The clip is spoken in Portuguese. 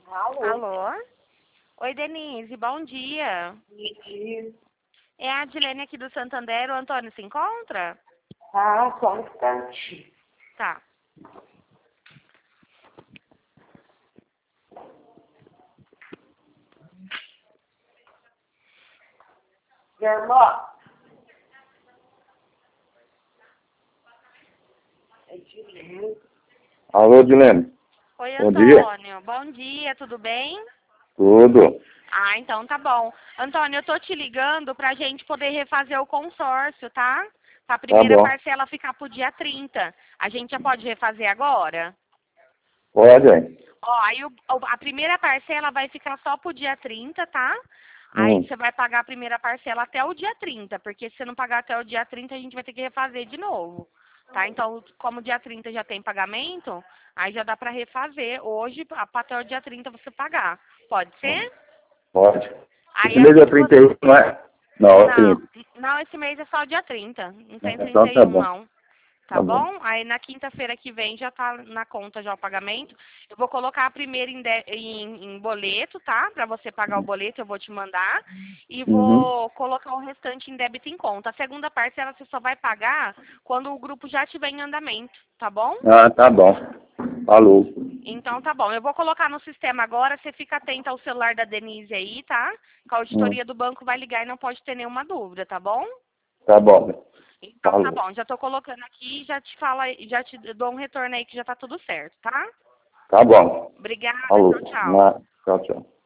Alô? Alô? Oi, Denise, bom dia. E, É a Adilene aqui do Santander, o Antônio se encontra? só um instante. Tá. Minha irmã. É Dilene. Alô, Dilene. Oi, Bom dia. Antônio. Bom dia, tudo bem? Tudo. Ah, então tá bom. Antônio, eu tô te ligando pra gente poder refazer o consórcio, tá? Pra Tá primeira bom. parcela ficar pro dia 30. A gente já pode refazer agora? Pode, hein? Ó, aí a primeira parcela vai ficar só pro dia 30, tá? Aí Hum. você vai pagar a primeira parcela até o dia 30, porque se você não pagar até o dia 30, a gente vai ter que refazer de novo, tá? Então, como o dia 30 já tem pagamento, aí já dá pra refazer hoje, até o dia 30 você pagar. Pode ser? Pode. Aí Esse mês é assim que você... 31, não é? Não, é Não, 30. não, esse mês é só o dia 30, não tem Então tá 31 bom. não. Tá Tá bom. bom? Aí na quinta-feira que vem já tá na conta já o pagamento. Eu vou colocar a primeira em boleto, tá? Pra você pagar o boleto, eu vou te mandar. E Uhum. vou colocar o restante em débito em conta. A segunda parcela você só vai pagar quando o grupo já estiver em andamento, tá bom? Ah, tá bom. Falou. Então tá bom. Eu vou colocar no sistema agora. Você fica atenta ao celular da Denise aí, tá? Que a Hum. auditoria do banco vai ligar e não pode ter nenhuma dúvida, tá bom? Tá bom. Então tá Falou. bom, já tô colocando aqui e já te fala, já te dou um retorno aí que já tá tudo certo, tá? Tá bom. Obrigada, Falou. tchau, tchau. Tchau, tchau.